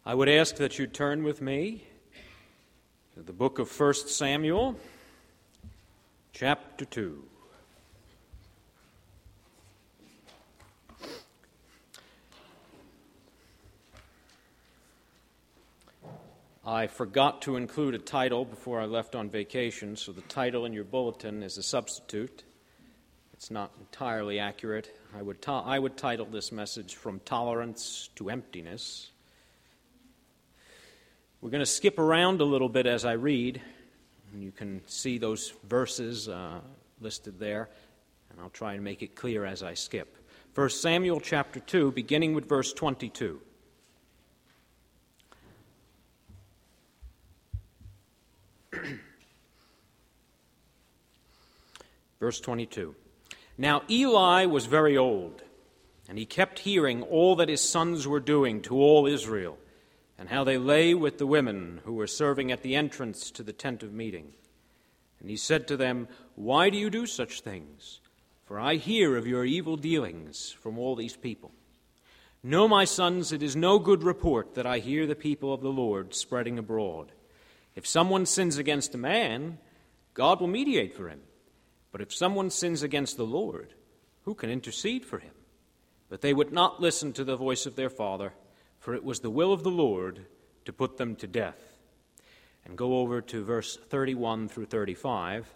I would ask that you turn with me to the book of 1 Samuel, chapter 2. I forgot to include a title before I left on vacation, so the title in your bulletin is a substitute. It's not entirely accurate. I would title this message From Tolerance to Emptiness. We're going to skip around a little bit as I read, and you can see those verses listed there, and I'll try and make it clear as I skip. 1 Samuel chapter 2, beginning with verse 22. Verse 22. Now Eli was very old, and he kept hearing all that his sons were doing to all Israel, and how they lay with the women who were serving at the entrance to the tent of meeting. And he said to them, "Why do you do such things? For I hear of your evil dealings from all these people. No, my sons, it is no good report that I hear the people of the Lord spreading abroad. If someone sins against a man, God will mediate for him. But if someone sins against the Lord, who can intercede for him?" But they would not listen to the voice of their father, for it was the will of the Lord to put them to death. And go over to verse 31 through 35.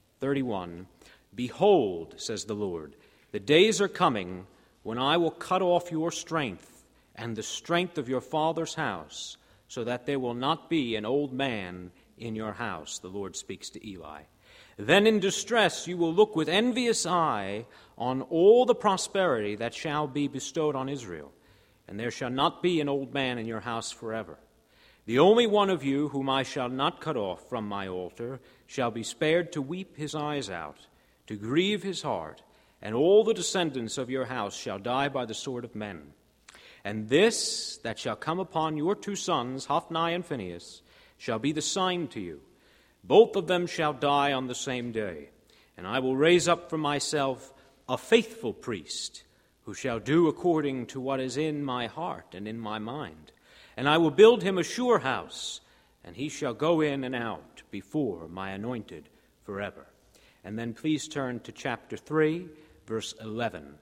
31, "Behold, says the Lord, the days are coming when I will cut off your strength and the strength of your father's house, so that there will not be an old man in your house." The Lord speaks to Eli. "Then in distress you will look with envious eye on all the prosperity that shall be bestowed on Israel, and there shall not be an old man in your house forever. The only one of you whom I shall not cut off from my altar shall be spared to weep his eyes out, to grieve his heart, and all the descendants of your house shall die by the sword of men. And this that shall come upon your two sons, Hophni and Phinehas, shall be the sign to you. Both of them shall die on the same day, and I will raise up for myself a faithful priest, who shall do according to what is in my heart and in my mind. And I will build him a sure house, and he shall go in and out before my anointed forever." And then please turn to chapter 3, verse 11.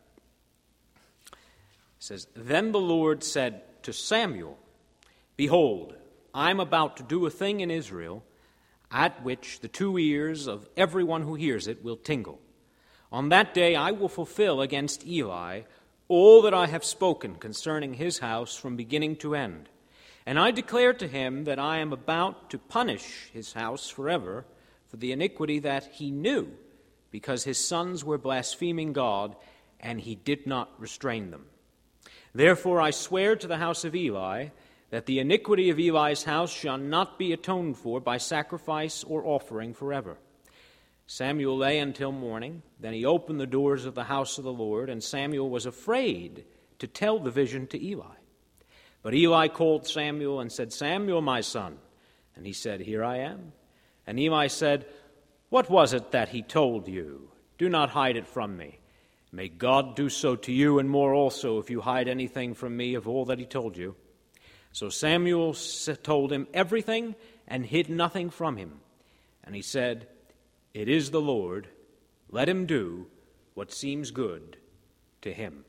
It says, "Then the Lord said to Samuel, Behold, I am about to do a thing in Israel, at which the two ears of everyone who hears it will tingle. On that day I will fulfill against Eli all that I have spoken concerning his house from beginning to end. And I declare to him that I am about to punish his house forever for the iniquity that he knew, because his sons were blaspheming God, and he did not restrain them. Therefore I swear to the house of Eli that the iniquity of Eli's house shall not be atoned for by sacrifice or offering forever." Samuel lay until morning. Then he opened the doors of the house of the Lord, and Samuel was afraid to tell the vision to Eli. But Eli called Samuel and said, "Samuel, my son." And he said, "Here I am." And Eli said, "What was it that he told you? Do not hide it from me. May God do so to you and more also if you hide anything from me of all that he told you." So Samuel told him everything and hid nothing from him. And he said, "It is the Lord. Let him do what seems good to him."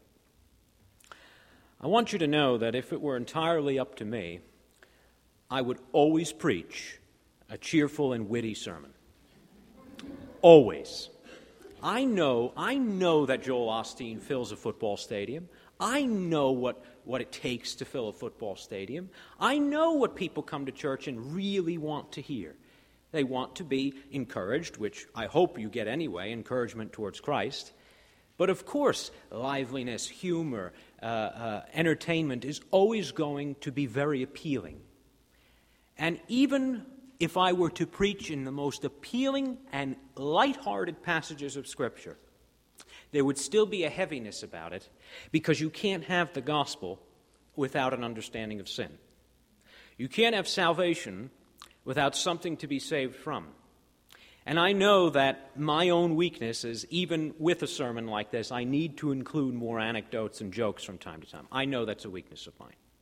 I want you to know that if it were entirely up to me, I would always preach a cheerful and witty sermon. Always. I know that Joel Osteen fills a football stadium. I know what it takes to fill a football stadium. I know what people come to church and really want to hear. They want to be encouraged, which I hope you get anyway, encouragement towards Christ. But of course, liveliness, humor, entertainment is always going to be very appealing. And even if I were to preach in the most appealing and lighthearted passages of Scripture, there would still be a heaviness about it, because you can't have the gospel without an understanding of sin. You can't have salvation without something to be saved from. And I know that my own weakness is, even with a sermon like this, I need to include more anecdotes and jokes from time to time. I know that's a weakness of mine.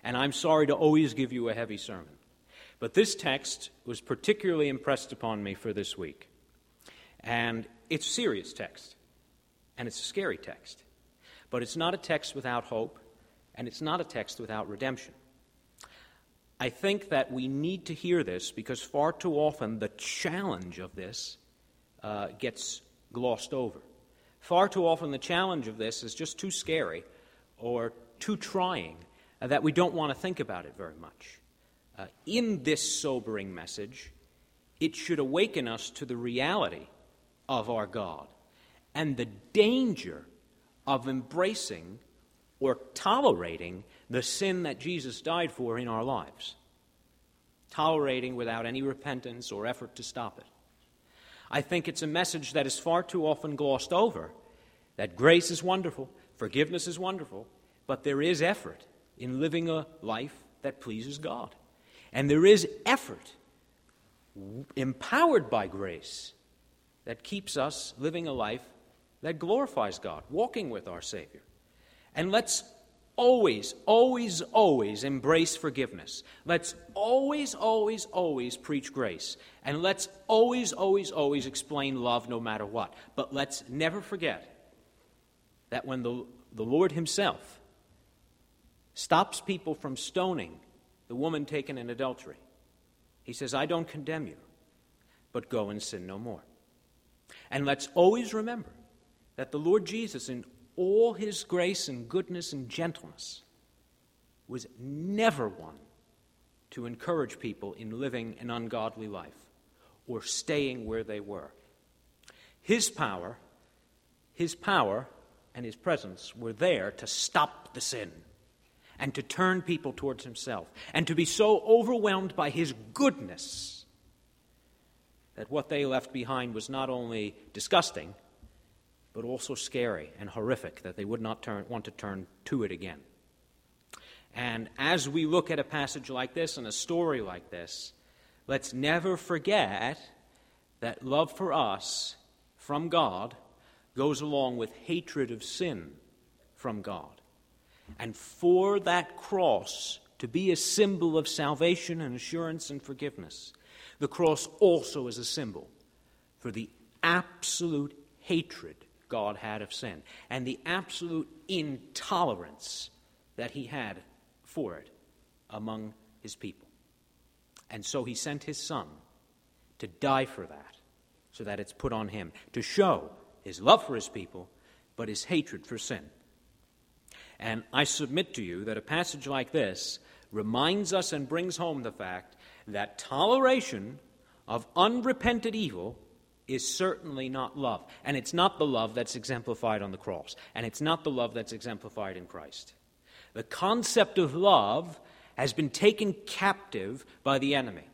and I'm sorry to always give you a heavy sermon. But this text was particularly impressed upon me for this week. And it's a serious text, and it's a scary text. But it's not a text without hope, and it's not a text without redemption. I think that we need to hear this because far too often the challenge of this gets glossed over. Far too often the challenge of this is just too scary or too trying that we don't want to think about it very much. In this sobering message, it should awaken us to the reality of our God and the danger of embracing or tolerating the sin that Jesus died for in our lives, tolerating without any repentance or effort to stop it. I think it's a message that is far too often glossed over, that grace is wonderful, forgiveness is wonderful, but there is effort in living a life that pleases God. And there is effort empowered by grace that keeps us living a life that glorifies God, walking with our Savior. And let's always, always, always embrace forgiveness. Let's always, always, always preach grace. And let's always, always, always explain love no matter what. But let's never forget that when the Lord himself stops people from stoning the woman taken in adultery, he says, I don't condemn you, but go and sin no more. And let's always remember that the Lord Jesus, in all his grace and goodness and gentleness, was never one to encourage people in living an ungodly life or staying where they were. His power and his presence were there to stop the sin and to turn people towards himself and to be so overwhelmed by his goodness that what they left behind was not only disgusting, but also scary and horrific, that they would not want to turn to it again. And as we look at a passage like this and a story like this, let's never forget that love for us from God goes along with hatred of sin from God. And for that cross to be a symbol of salvation and assurance and forgiveness, the cross also is a symbol for the absolute hatred God had of sin and the absolute intolerance that he had for it among his people. And so he sent his Son to die for that, so that it's put on him, to show his love for his people, but his hatred for sin. And I submit to you that a passage like this reminds us and brings home the fact that toleration of unrepented evil is certainly not love. And it's not the love that's exemplified on the cross. And it's not the love that's exemplified in Christ. The concept of love has been taken captive by the enemy.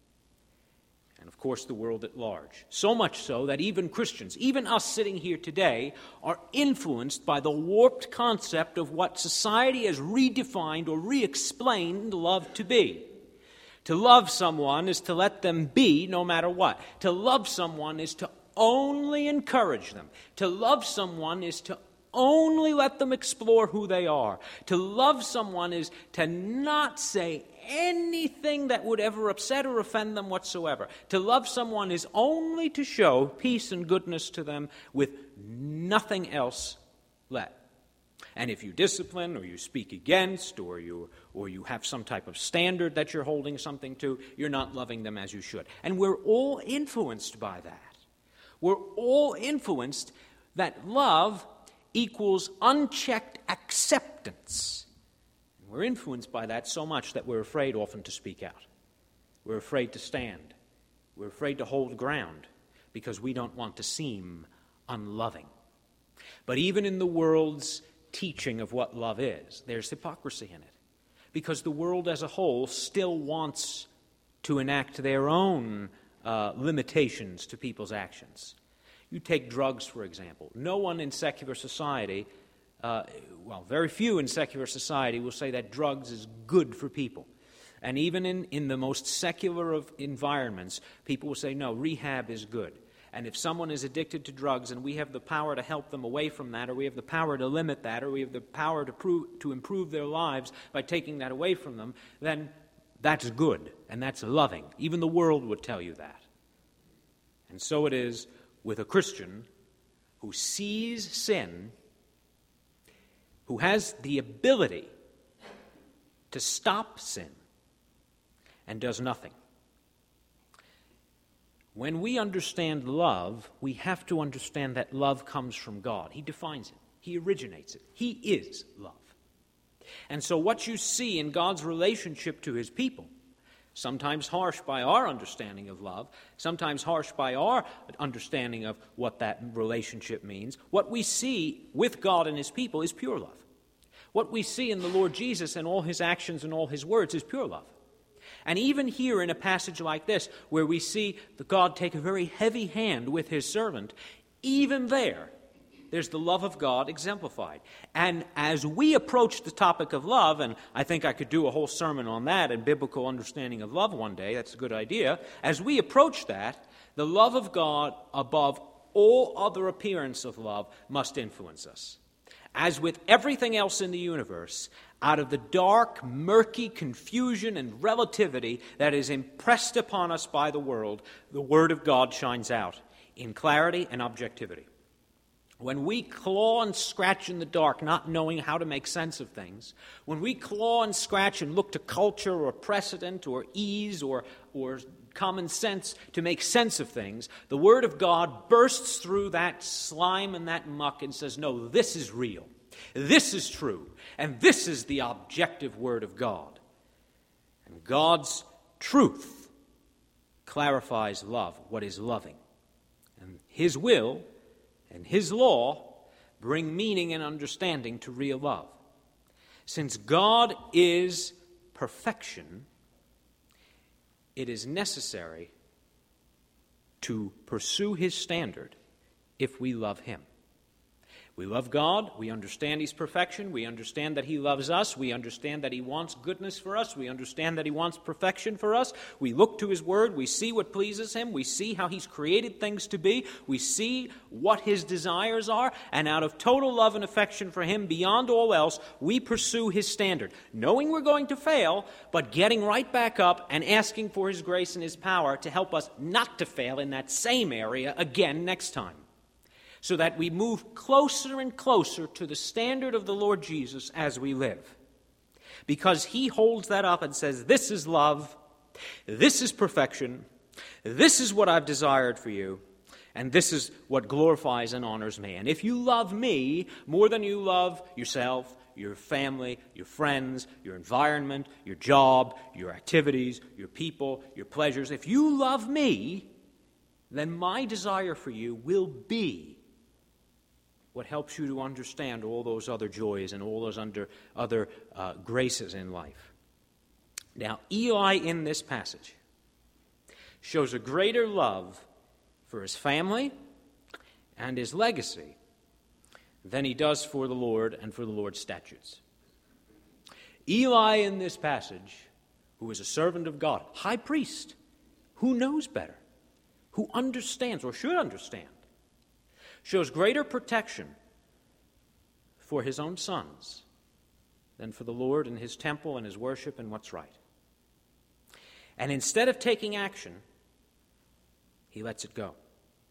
And of course the world at large. So much so that even Christians, even us sitting here today, are influenced by the warped concept of what society has redefined or re-explained love to be. To love someone is to let them be no matter what. To love someone is to only encourage them. To love someone is to only let them explore who they are. To love someone is to not say anything that would ever upset or offend them whatsoever. To love someone is only to show peace and goodness to them with nothing else let. And if you discipline or you speak against or you have some type of standard that you're holding something to, you're not loving them as you should. And we're all influenced by that. We're all influenced that love equals unchecked acceptance. And we're influenced by that so much that we're afraid often to speak out. We're afraid to stand. We're afraid to hold ground because we don't want to seem unloving. But even in the world's teaching of what love is, there's hypocrisy in it. Because the world as a whole still wants to enact their own limitations to people's actions. You take drugs, for example. No one in secular society, very few in secular society will say that drugs is good for people. And even in the most secular of environments, people will say, no, rehab is good. And if someone is addicted to drugs and we have the power to help them away from that, or we have the power to limit that, or we have the power to improve their lives by taking that away from them, then that's good and that's loving. Even the world would tell you that. And so it is with a Christian who sees sin, who has the ability to stop sin, and does nothing. When we understand love, we have to understand that love comes from God. He defines it. He originates it. He is love. And so what you see in God's relationship to his people, sometimes harsh by our understanding of love, sometimes harsh by our understanding of what that relationship means, what we see with God and his people is pure love. What we see in the Lord Jesus and all his actions and all his words is pure love. And even here in a passage like this, where we see the God take a very heavy hand with his servant, even there's the love of God exemplified. And as we approach the topic of love, and I think I could do a whole sermon on that and biblical understanding of love one day, that's a good idea. As we approach that, the love of God above all other appearance of love must influence us. As with everything else in the universe, out of the dark, murky confusion and relativity that is impressed upon us by the world, the Word of God shines out in clarity and objectivity. When we claw and scratch in the dark, not knowing how to make sense of things, when we claw and scratch and look to culture or precedent or ease or common sense to make sense of things, the Word of God bursts through that slime and that muck and says, no, this is real, this is true, and this is the objective Word of God. And God's truth clarifies love, what is loving. And his will and his law bring meaning and understanding to real love. Since God is perfection, it is necessary to pursue his standard if we love him. We love God, we understand he's perfection, we understand that he loves us, we understand that he wants goodness for us, we understand that he wants perfection for us. We look to his word, we see what pleases him, we see how he's created things to be, we see what his desires are, and out of total love and affection for him, beyond all else, we pursue his standard, knowing we're going to fail, but getting right back up and asking for his grace and his power to help us not to fail in that same area again next time, so that we move closer and closer to the standard of the Lord Jesus as we live. Because he holds that up and says, this is love, this is perfection, this is what I've desired for you, and this is what glorifies and honors me. And if you love me more than you love yourself, your family, your friends, your environment, your job, your activities, your people, your pleasures, if you love me, then my desire for you will be what helps you to understand all those other joys and all those other graces in life. Now, Eli in this passage shows a greater love for his family and his legacy than he does for the Lord and for the Lord's statutes. Eli in this passage, who is a servant of God, high priest, who knows better, who understands or should understand, shows greater protection for his own sons than for the Lord and his temple and his worship and what's right. And instead of taking action, he lets it go.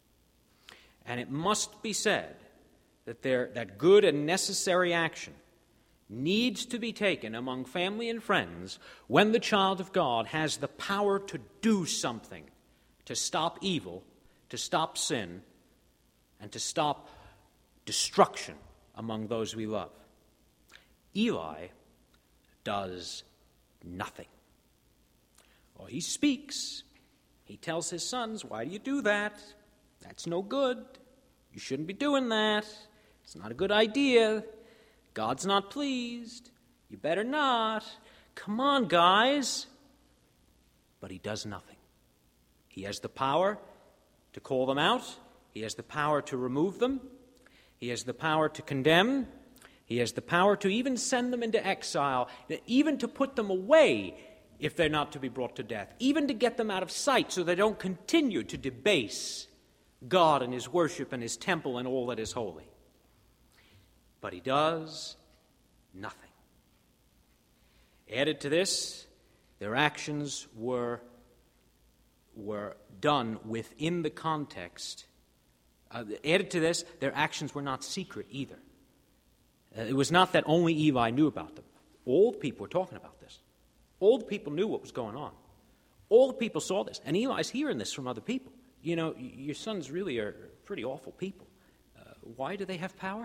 And it must be said that good and necessary action needs to be taken among family and friends when the child of God has the power to do something to stop evil, to stop sin, and to stop destruction among those we love. Eli does nothing. Well, he speaks. He tells his sons, why do you do that? That's no good. You shouldn't be doing that. It's not a good idea. God's not pleased. You better not. Come on, guys. But he does nothing. He has the power to call them out. He has the power to remove them. He has the power to condemn. He has the power to even send them into exile, even to put them away if they're not to be brought to death, even to get them out of sight so they don't continue to debase God and his worship and his temple and all that is holy. But he does nothing. Added to this, their actions were done within the context. Added to this, their actions were not secret either. It was not that only Eli knew about them. All the people were talking about this. All the people knew what was going on. All the people saw this. And Eli's hearing this from other people. You know, your sons really are pretty awful people. Why do they have power?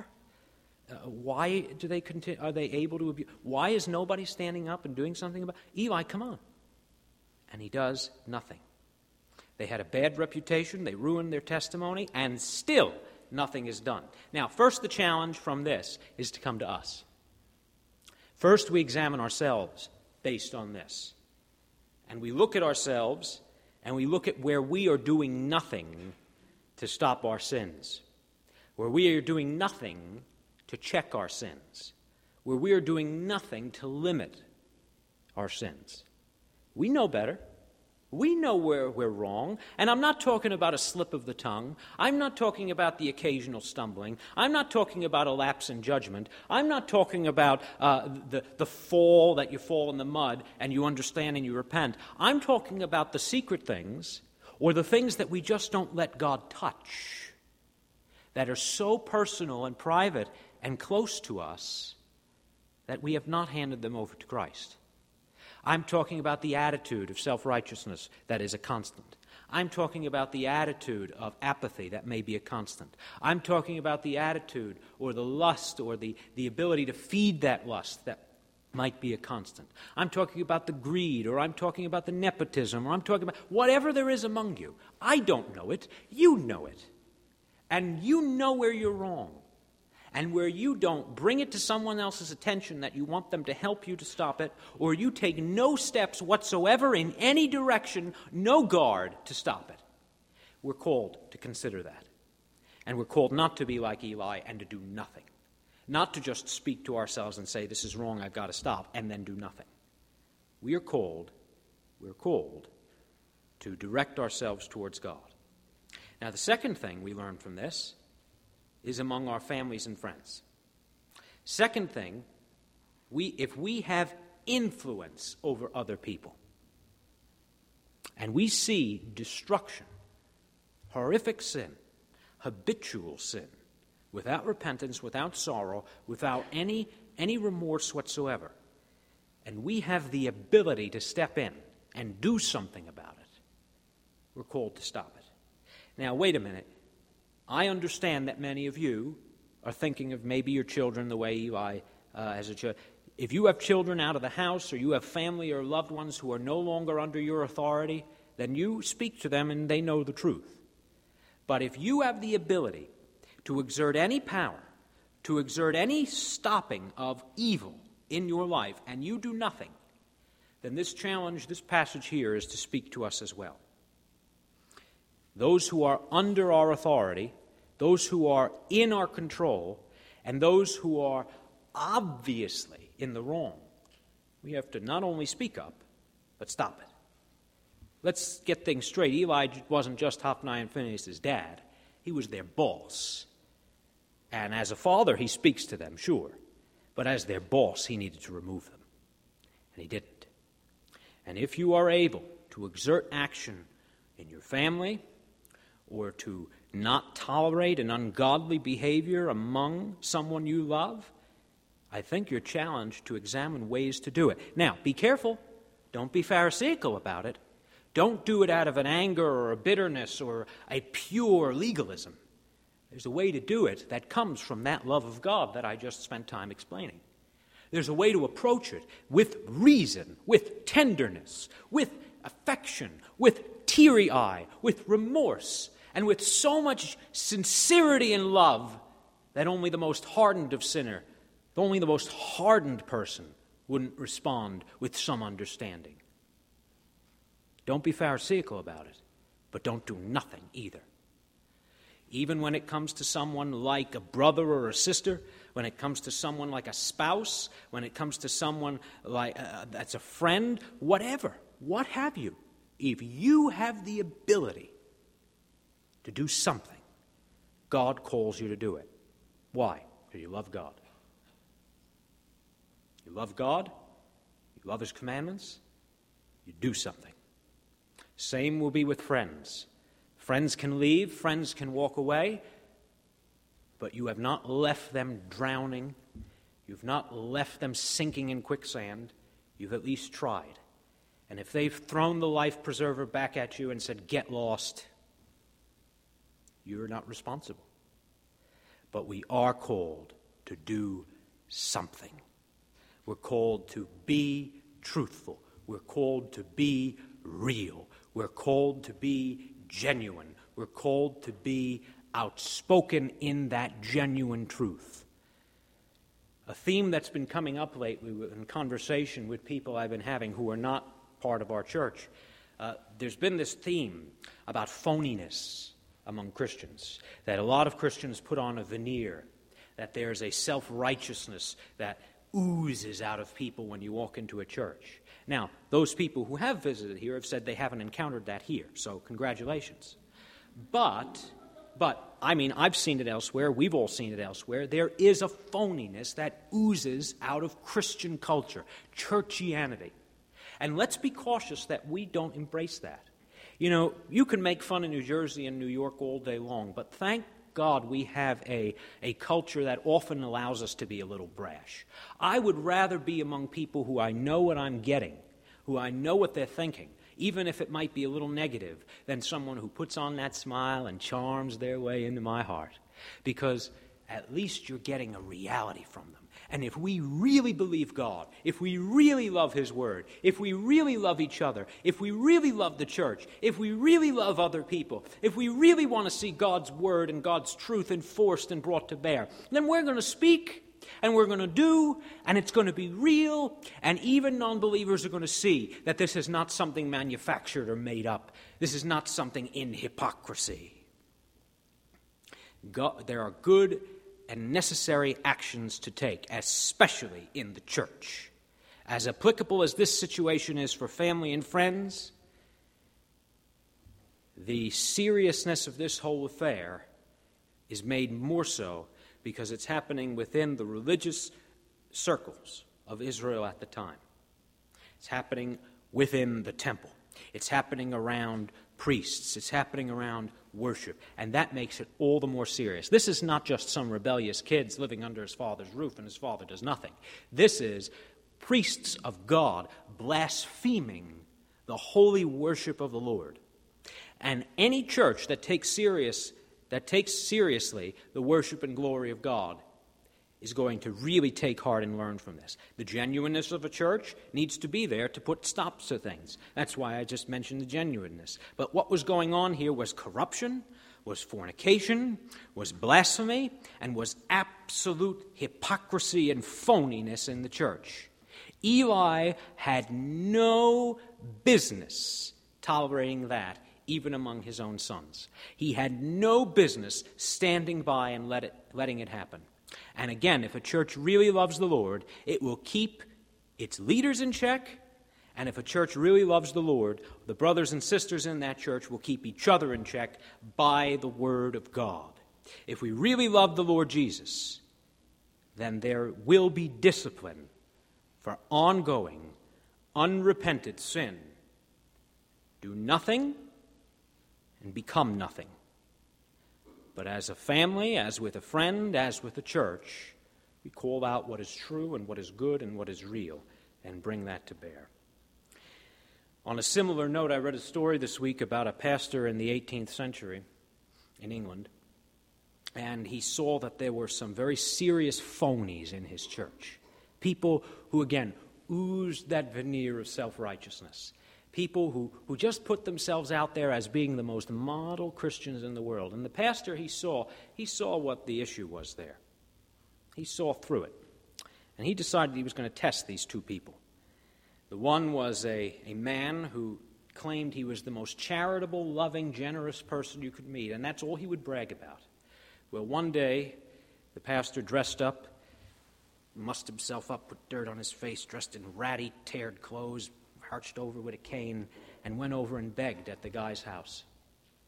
Why do they continue? Are they able to abuse? Why is nobody standing up and doing something about it? Eli, come on. And he does nothing. They had a bad reputation. They ruined their testimony. And still, nothing is done. Now, first, the challenge from this is to come to us. First, we examine ourselves based on this. And we look at ourselves, and we look at where we are doing nothing to stop our sins, where we are doing nothing to check our sins, where we are doing nothing to limit our sins. We know better. We know where we're wrong, and I'm not talking about a slip of the tongue. I'm not talking about the occasional stumbling. I'm not talking about a lapse in judgment. I'm not talking about the fall that you fall in the mud and you understand and you repent. I'm talking about the secret things or the things that we just don't let God touch, that are so personal and private and close to us that we have not handed them over to Christ. I'm talking about the attitude of self-righteousness that is a constant. I'm talking about the attitude of apathy that may be a constant. I'm talking about the attitude or the lust or the ability to feed that lust that might be a constant. I'm talking about the greed, or I'm talking about the nepotism, or I'm talking about whatever there is among you. I don't know it. You know it. And you know where you're wrong. And where you don't bring it to someone else's attention that you want them to help you to stop it, or you take no steps whatsoever in any direction, no guard to stop it. We're called to consider that. And we're called not to be like Eli and to do nothing. Not to just speak to ourselves and say, this is wrong, I've got to stop, and then do nothing. We're called to direct ourselves towards God. Now, the second thing we learn from this is among our families and friends. Second thing, if we have influence over other people, and we see destruction, horrific sin, habitual sin, without repentance, without sorrow, without any remorse whatsoever, and we have the ability to step in and do something about it, we're called to stop it. Now, wait a minute. I understand that many of you are thinking of maybe your children the way Eli as a child. If you have children out of the house, or you have family or loved ones who are no longer under your authority, then you speak to them and they know the truth. But if you have the ability to exert any power, to exert any stopping of evil in your life, and you do nothing, then this challenge, this passage here, is to speak to us as well. Those who are under our authority, those who are in our control, and those who are obviously in the wrong, we have to not only speak up, but stop it. Let's get things straight. Eli wasn't just Hophni and Phinehas' dad. He was their boss. And as a father, he speaks to them, sure. But as their boss, he needed to remove them. And he didn't. And if you are able to exert action in your family, or to not tolerate an ungodly behavior among someone you love, I think you're challenged to examine ways to do it. Now, be careful. Don't be Pharisaical about it. Don't do it out of an anger or a bitterness or a pure legalism. There's a way to do it that comes from that love of God that I just spent time explaining. There's a way to approach it with reason, with tenderness, with affection, with teary eye, with remorse, and with so much sincerity and love that only the most hardened of sinner, only the most hardened person wouldn't respond with some understanding. Don't be Pharisaical about it, but don't do nothing either. Even when it comes to someone like a brother or a sister, when it comes to someone like a spouse, when it comes to someone like that's a friend, whatever, what have you, if you have the ability to do something, God calls you to do it. Why? Because you love God. You love God, you love His commandments, you do something. Same will be with friends. Friends can leave, friends can walk away, but you have not left them drowning. You've not left them sinking in quicksand. You've at least tried. And if they've thrown the life preserver back at you and said, get lost, you're not responsible. But we are called to do something. We're called to be truthful. We're called to be real. We're called to be genuine. We're called to be outspoken in that genuine truth. A theme that's been coming up lately in conversation with people I've been having who are not part of our church, there's been this theme about phoniness among Christians, that a lot of Christians put on a veneer, that there's a self-righteousness that oozes out of people when you walk into a church. Now, those people who have visited here have said they haven't encountered that here, so congratulations. But, I mean, I've seen it elsewhere, we've all seen it elsewhere. There is a phoniness that oozes out of Christian culture, churchianity. And let's be cautious that we don't embrace that. You know, you can make fun of New Jersey and New York all day long, but thank God we have a culture that often allows us to be a little brash. I would rather be among people who I know what I'm getting, who I know what they're thinking, even if it might be a little negative, than someone who puts on that smile and charms their way into my heart. Because at least you're getting a reality from them. And if we really believe God, if we really love His Word, if we really love each other, if we really love the church, if we really love other people, if we really want to see God's Word and God's truth enforced and brought to bear, then we're going to speak and we're going to do, and it's going to be real, and even non-believers are going to see that this is not something manufactured or made up. This is not something in hypocrisy. There are good and necessary actions to take, especially in the church. As applicable as this situation is for family and friends, the seriousness of this whole affair is made more so because it's happening within the religious circles of Israel at the time. It's happening within the temple. It's happening around priests. It's happening around worship. And that makes it all the more serious. This is not just some rebellious kids living under his father's roof and his father does nothing. This is priests of God blaspheming the holy worship of the Lord. And any church that takes seriously the worship and glory of God is going to really take heart and learn from this. The genuineness of a church needs to be there to put stops to things. That's why I just mentioned the genuineness. But what was going on here was corruption, was fornication, was blasphemy, and was absolute hypocrisy and phoniness in the church. Eli had no business tolerating that, even among his own sons. He had no business standing by and letting it happen. And again, if a church really loves the Lord, it will keep its leaders in check. And if a church really loves the Lord, the brothers and sisters in that church will keep each other in check by the Word of God. If we really love the Lord Jesus, then there will be discipline for ongoing, unrepented sin. Do nothing and become nothing. But as a family, as with a friend, as with a church, we call out what is true and what is good and what is real and bring that to bear. On a similar note, I read a story this week about a pastor in the 18th century in England, and he saw that there were some very serious phonies in his church. People who, again, oozed that veneer of self-righteousness. People who just put themselves out there as being the most model Christians in the world. And the pastor, he saw what the issue was there. He saw through it. And he decided he was going to test these two people. The one was a man who claimed he was the most charitable, loving, generous person you could meet, and that's all he would brag about. Well, one day, the pastor dressed up, mussed himself up, put dirt on his face, dressed in ratty, teared clothes, arched over with a cane, and went over and begged at the guy's house.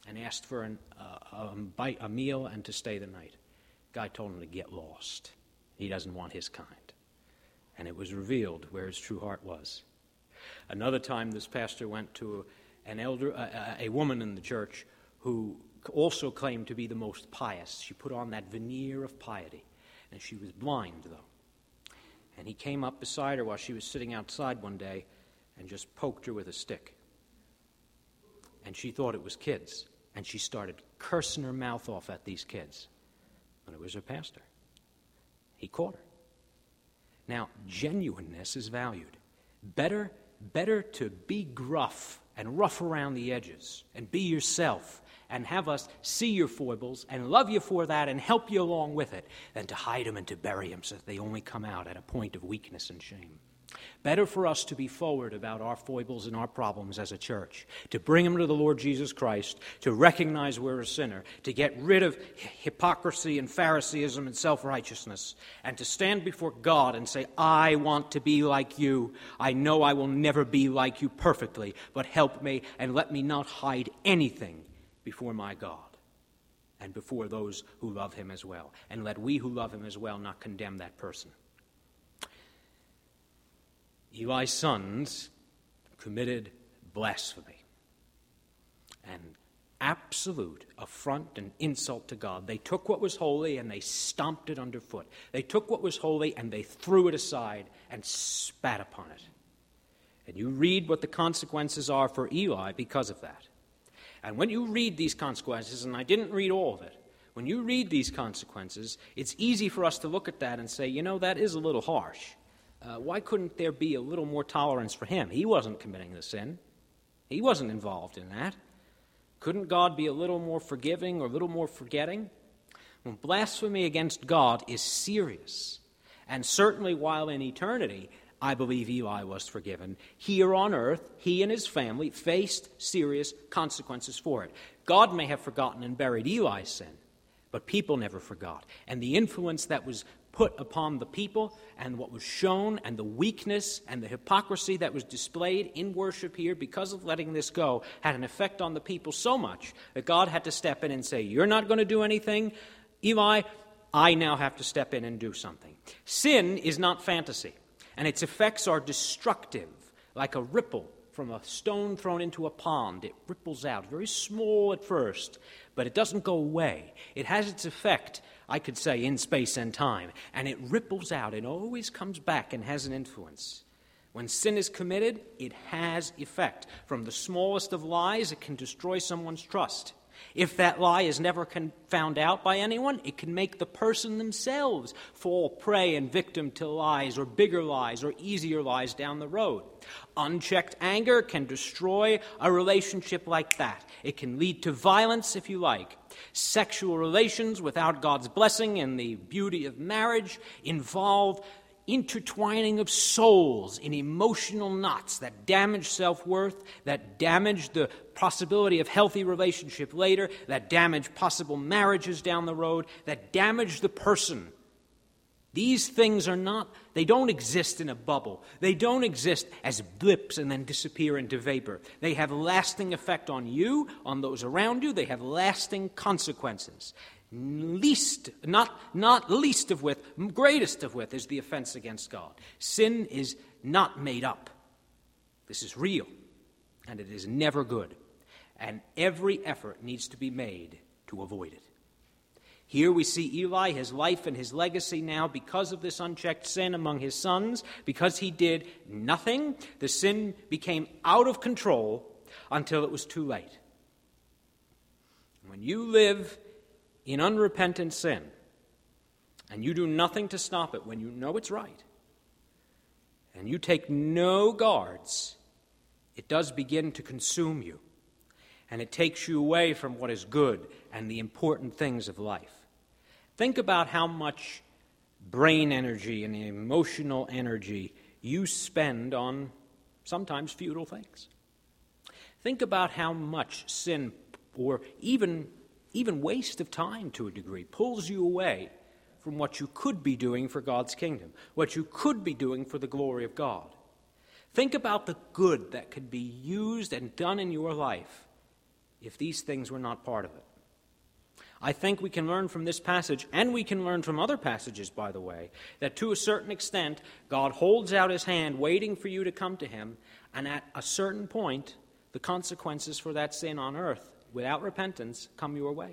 and asked for a meal and to stay the night. Guy told him to get lost. He doesn't want his kind. And it was revealed where his true heart was. Another time, this pastor went to a woman in the church who also claimed to be the most pious. She put on that veneer of piety, and she was blind, though. And he came up beside her while she was sitting outside one day and just poked her with a stick. And she thought it was kids, and she started cursing her mouth off at these kids. But it was her pastor. He caught her. Now, genuineness is valued. Better to be gruff and rough around the edges and be yourself and have us see your foibles and love you for that and help you along with it than to hide them and to bury them so that they only come out at a point of weakness and shame. Better for us to be forward about our foibles and our problems as a church, to bring them to the Lord Jesus Christ, to recognize we're a sinner, to get rid of hypocrisy and Phariseeism and self-righteousness, and to stand before God and say, I want to be like you. I know I will never be like you perfectly, but help me and let me not hide anything before my God and before those who love him as well. And let we who love him as well not condemn that person. Eli's sons committed blasphemy, an absolute affront and insult to God. They took what was holy and they stomped it underfoot. They took what was holy and they threw it aside and spat upon it. And you read what the consequences are for Eli because of that. And when you read these consequences, and I didn't read all of it, when you read these consequences, it's easy for us to look at that and say, that is a little harsh. Why couldn't there be a little more tolerance for him? He wasn't committing the sin. He wasn't involved in that. Couldn't God be a little more forgiving or a little more forgetting? Well, blasphemy against God is serious. And certainly while in eternity, I believe Eli was forgiven. Here on earth, he and his family faced serious consequences for it. God may have forgotten and buried Eli's sin, but people never forgot. And the influence that was put upon the people and what was shown and the weakness and the hypocrisy that was displayed in worship here because of letting this go had an effect on the people so much that God had to step in and say, you're not going to do anything, Eli, I now have to step in and do something. Sin is not fantasy, and its effects are destructive, like a ripple from a stone thrown into a pond. It ripples out, very small at first, but it doesn't go away. It has its effect, I could say, in space and time, and it ripples out. It always comes back and has an influence. When sin is committed, it has effect. From the smallest of lies, it can destroy someone's trust. If that lie is never found out by anyone, it can make the person themselves fall prey and victim to lies or bigger lies or easier lies down the road. Unchecked anger can destroy a relationship like that. It can lead to violence, if you like. Sexual relations without God's blessing and the beauty of marriage involve intertwining of souls in emotional knots that damage self-worth, that damage the possibility of healthy relationship later, that damage possible marriages down the road, that damage the person. These things they don't exist in a bubble. They don't exist as blips and then disappear into vapor. They have lasting effect on you, on those around you. They have lasting consequences. Greatest of which is the offense against God. Sin is not made up. This is real, and it is never good. And every effort needs to be made to avoid it. Here we see Eli, his life and his legacy now, because of this unchecked sin among his sons, because he did nothing, the sin became out of control until it was too late. When you live in unrepentant sin, and you do nothing to stop it when you know it's right, and you take no guards, it does begin to consume you, and it takes you away from what is good and the important things of life. Think about how much brain energy and emotional energy you spend on sometimes futile things. Think about how much sin, or even waste of time to a degree, pulls you away from what you could be doing for God's kingdom, what you could be doing for the glory of God. Think about the good that could be used and done in your life if these things were not part of it. I think we can learn from this passage, and we can learn from other passages, by the way, that to a certain extent, God holds out his hand waiting for you to come to him, and at a certain point, the consequences for that sin on earth, without repentance, come your way.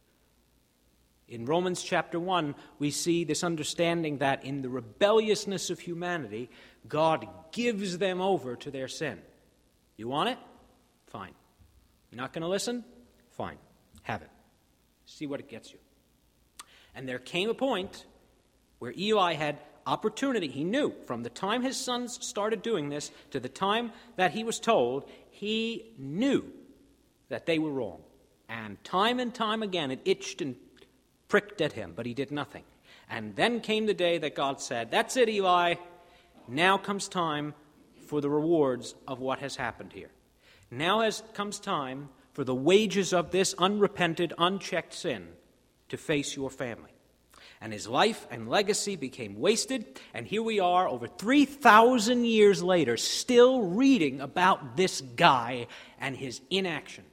In Romans chapter 1, we see this understanding that in the rebelliousness of humanity, God gives them over to their sin. You want it? Fine. You're not going to listen? Fine. Have it. See what it gets you. And there came a point where Eli had opportunity. He knew from the time his sons started doing this to the time that he was told, he knew that they were wrong. And time again, it itched and pricked at him, but he did nothing. And then came the day that God said, "That's it, Eli. Now comes time for the rewards of what has happened here. Now comes time for the wages of this unrepented, unchecked sin to face your family." And his life and legacy became wasted, and here we are over 3,000 years later, still reading about this guy and his inaction.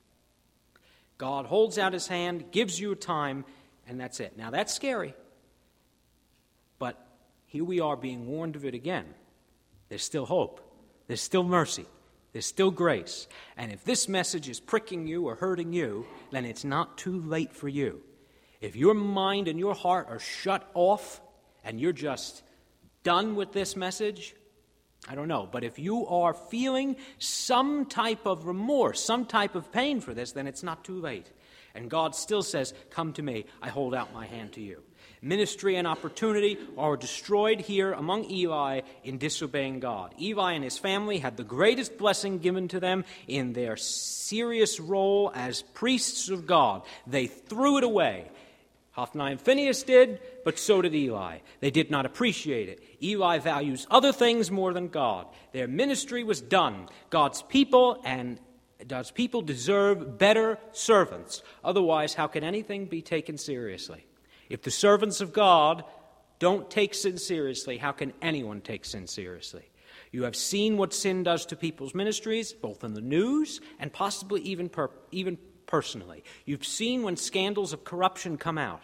God holds out his hand, gives you a time, and that's it. Now that's scary, but here we are being warned of it again. There's still hope. There's still mercy. There's still grace. And if this message is pricking you or hurting you, then it's not too late for you. If your mind and your heart are shut off and you're just done with this message, I don't know. But if you are feeling some type of remorse, some type of pain for this, then it's not too late. And God still says, "Come to me, I hold out my hand to you." Ministry and opportunity are destroyed here among Eli in disobeying God. Eli and his family had the greatest blessing given to them in their serious role as priests of God. They threw it away. Hophni and Phinehas did, but so did Eli. They did not appreciate it. Eli values other things more than God. Their ministry was done. God's people deserve better servants. Otherwise, how can anything be taken seriously? If the servants of God don't take sin seriously, how can anyone take sin seriously? You have seen what sin does to people's ministries, both in the news and possibly even personally. You've seen when scandals of corruption come out.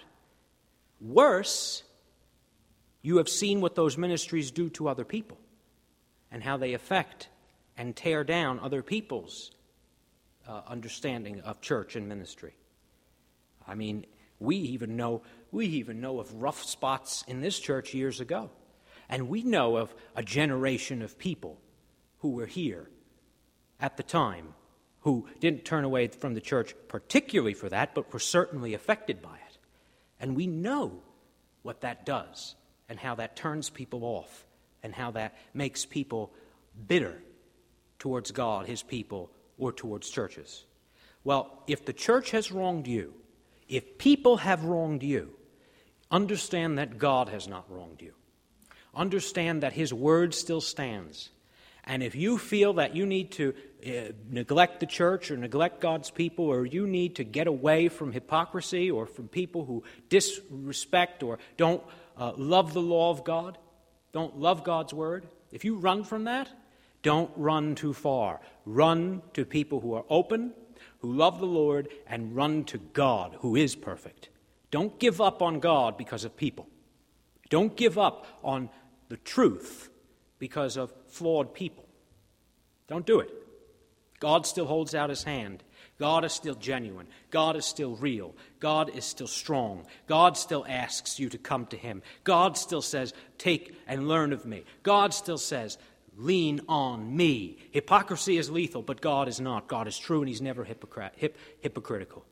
Worse, you have seen what those ministries do to other people and how they affect and tear down other people's understanding of church and ministry. I mean, we even know of rough spots in this church years ago. And we know of a generation of people who were here at the time who didn't turn away from the church particularly for that, but were certainly affected by it. And we know what that does and how that turns people off and how that makes people bitter towards God, his people, or towards churches. Well, if the church has wronged you, if people have wronged you, understand that God has not wronged you. Understand that his word still stands. And if you feel that you need to neglect the church or neglect God's people, or you need to get away from hypocrisy or from people who disrespect or don't love the law of God, don't love God's word, if you run from that, don't run too far. Run to people who are open, who love the Lord, and run to God, who is perfect. Don't give up on God because of people. Don't give up on the truth because of flawed people. Don't do it. God still holds out his hand. God is still genuine. God is still real. God is still strong. God still asks you to come to him. God still says, "Take and learn of me." God still says, "Lean on me." Hypocrisy is lethal, but God is not. God is true, and he's never hypocritical,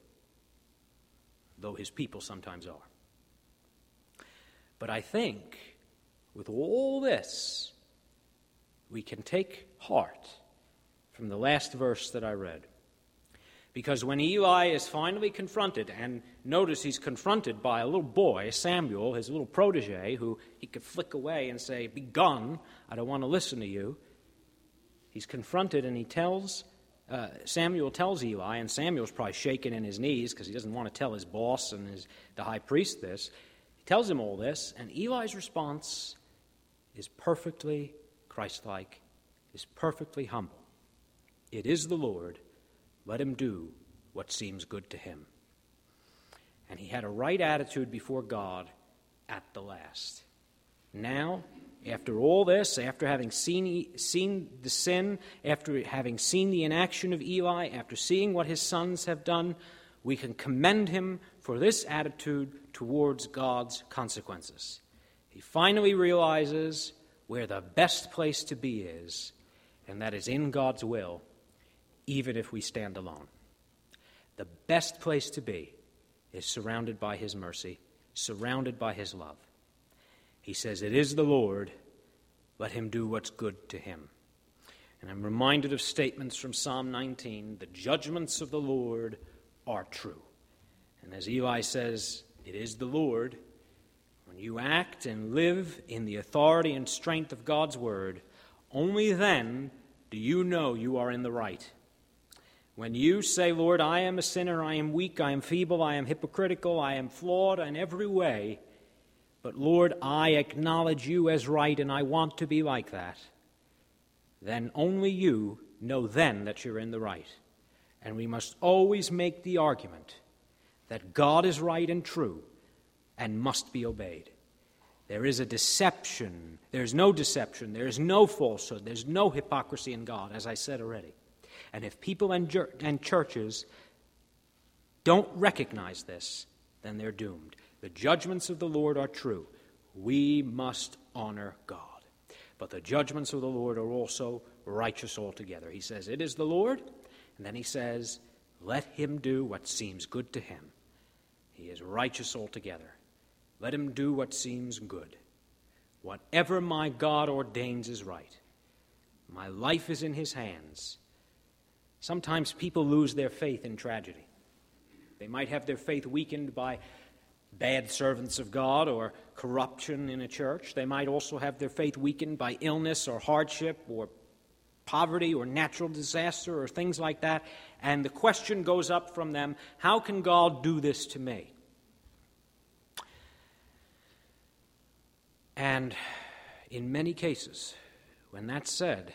though his people sometimes are. But I think with all this, we can take heart from the last verse that I read. Because when Eli is finally confronted, and notice he's confronted by a little boy, Samuel, his little protege, who he could flick away and say, "Begone, I don't want to listen to you." He's confronted, and Samuel tells Eli, and Samuel's probably shaking in his knees because he doesn't want to tell his boss and the high priest this. He tells him all this, and Eli's response is perfectly Christ-like, is perfectly humble. "It is the Lord. Let him do what seems good to him. And he had a right attitude before God at the last. Now, after all this, after having seen the sin, after having seen the inaction of Eli, after seeing what his sons have done, we can commend him for this attitude towards God's consequences. He finally realizes where the best place to be is, and that is in God's will, even if we stand alone. The best place to be is surrounded by his mercy, surrounded by his love. He says, "It is the Lord, let him do what's good to him." And I'm reminded of statements from Psalm 19, "The judgments of the Lord are true." And as Eli says, it is the Lord. When you act and live in the authority and strength of God's word, only then do you know you are in the right. When you say, "Lord, I am a sinner, I am weak, I am feeble, I am hypocritical, I am flawed in every way, but Lord, I acknowledge you as right and I want to be like that," then only you know then that you're in the right. And we must always make the argument that God is right and true and must be obeyed. There is a deception. There's no deception. There's no falsehood. There's no hypocrisy in God, as I said already. And if people and churches don't recognize this, then they're doomed. The judgments of the Lord are true. We must honor God. But the judgments of the Lord are also righteous altogether. He says, "It is the Lord," and then he says, "Let him do what seems good to him." He is righteous altogether. Let him do what seems good. Whatever my God ordains is right. My life is in his hands. Sometimes people lose their faith in tragedy. They might have their faith weakened by bad servants of God or corruption in a church. They might also have their faith weakened by illness or hardship or poverty or natural disaster or things like that. And the question goes up from them, how can God do this to me? And in many cases, when that's said,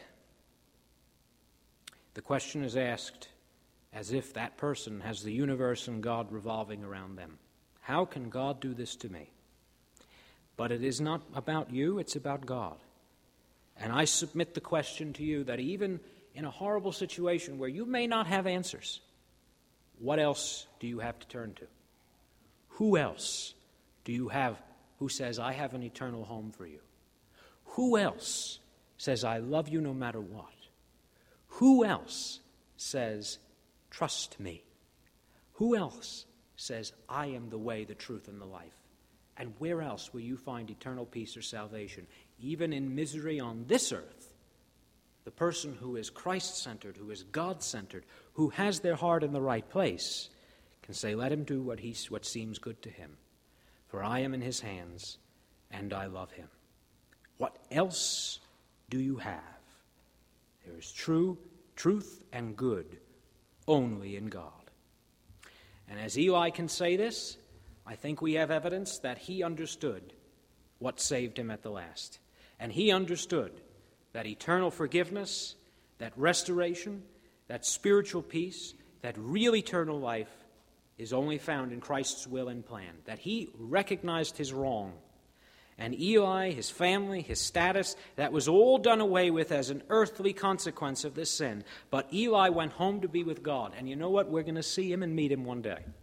the question is asked as if that person has the universe and God revolving around them. How can God do this to me? But it is not about you, it's about God. And I submit the question to you that even in a horrible situation where you may not have answers, what else do you have to turn to? Who else do you have who says, "I have an eternal home for you"? Who else says, "I love you no matter what"? Who else says, "Trust me"? Who else says, "I am the way, the truth, and the life"? And where else will you find eternal peace or salvation? Even in misery on this earth, the person who is Christ-centered, who is God-centered, who has their heart in the right place, can say, "Let him do what seems good to him. For I am in his hands, and I love him." What else do you have? There is truth and good only in God. And as Eli can say this, I think we have evidence that he understood what saved him at the last. And he understood that eternal forgiveness, that restoration, that spiritual peace, that real eternal life is only found in Christ's will and plan. That he recognized his wrong. And Eli, his family, his status, that was all done away with as an earthly consequence of this sin. But Eli went home to be with God. And you know what? We're going to see him and meet him one day.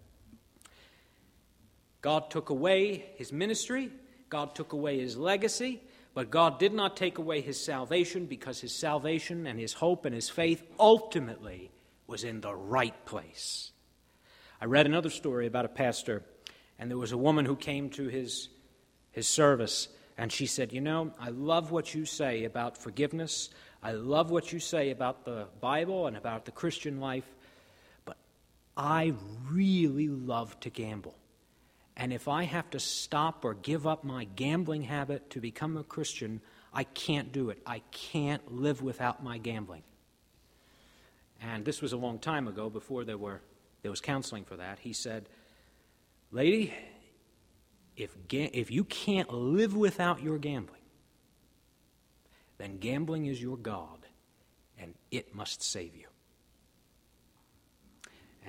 God took away his ministry. God took away his legacy. But God did not take away his salvation, because his salvation and his hope and his faith ultimately was in the right place. I read another story about a pastor, and there was a woman who came to his service, and she said, "You know, I love what you say about forgiveness. I love what you say about the Bible and about the Christian life, but I really love to gamble. And if I have to stop or give up my gambling habit to become a Christian, I can't do it. I can't live without my gambling." And this was a long time ago, before there was counseling for that. He said, "Lady, if you can't live without your gambling, then gambling is your God, and it must save you."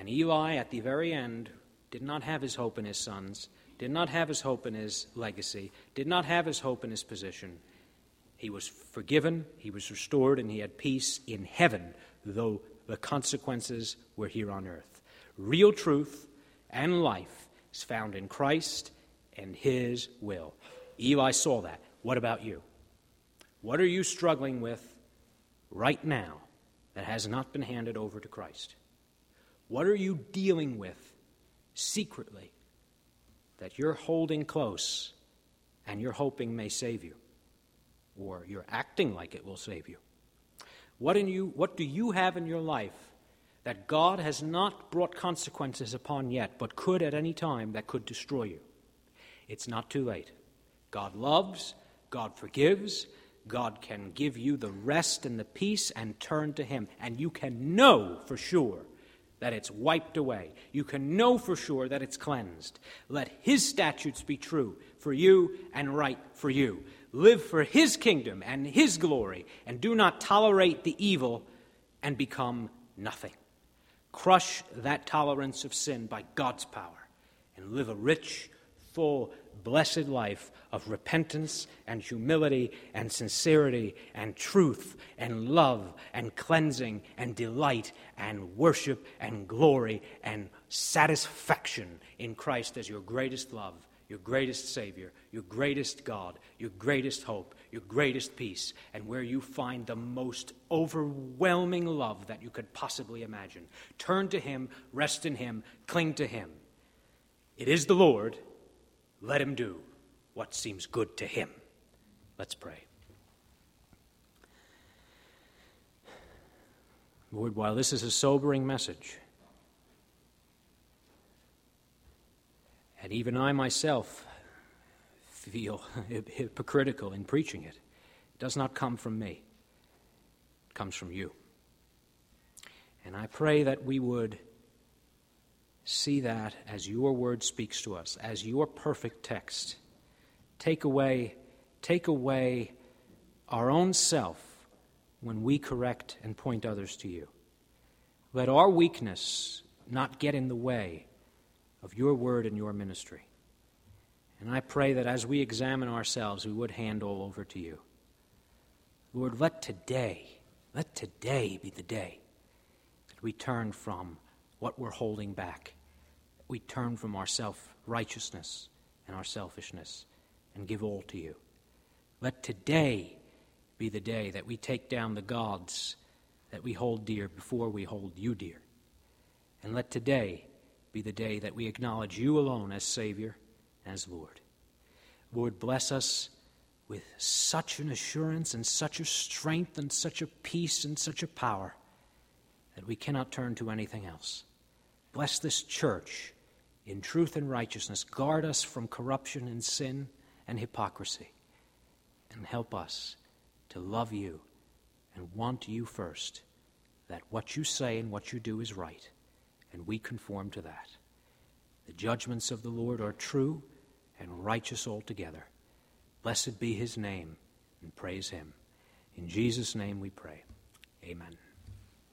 And Eli, at the very end, did not have his hope in his sons, did not have his hope in his legacy, did not have his hope in his position. He was forgiven, he was restored, and he had peace in heaven, though the consequences were here on earth. Real truth and life is found in Christ and his will. Eli saw that. What about you? What are you struggling with right now that has not been handed over to Christ? What are you dealing with secretly that you're holding close and you're hoping may save you? Or you're acting like it will save you? What do you have in your life that God has not brought consequences upon yet, but could at any time, that could destroy you? It's not too late. God loves, God forgives, God can give you the rest and the peace and turn to him. And you can know for sure that it's wiped away. You can know for sure that it's cleansed. Let his statutes be true for you and right for you. Live for his kingdom and his glory, and do not tolerate the evil and become nothing. Crush that tolerance of sin by God's power and live a rich, full, blessed life of repentance and humility and sincerity and truth and love and cleansing and delight and worship and glory and satisfaction in Christ as your greatest love, your greatest Savior, your greatest God, your greatest hope, your greatest peace, and where you find the most overwhelming love that you could possibly imagine. Turn to him, rest in him, cling to him. It is the Lord. Let him do what seems good to him. Let's pray. Lord, while this is a sobering message, and even I myself feel hypocritical in preaching it, it does not come from me. It comes from you. And I pray that we would see that as your word speaks to us, as your perfect text. Take away our own self when we correct and point others to you. Let our weakness not get in the way of your word and your ministry. And I pray that as we examine ourselves, we would hand all over to you. Lord, let today be the day that we turn from what we're holding back. We turn from our self-righteousness and our selfishness and give all to you. Let today be the day that we take down the gods that we hold dear before we hold you dear. And let today be the day that we acknowledge you alone as Savior, as Lord. Lord, bless us with such an assurance and such a strength and such a peace and such a power that we cannot turn to anything else. Bless this church in truth and righteousness. Guard us from corruption and sin and hypocrisy. And help us to love you and want you first, that what you say and what you do is right, and we conform to that. The judgments of the Lord are true and righteous altogether. Blessed be his name, and praise him. In Jesus' name we pray. Amen.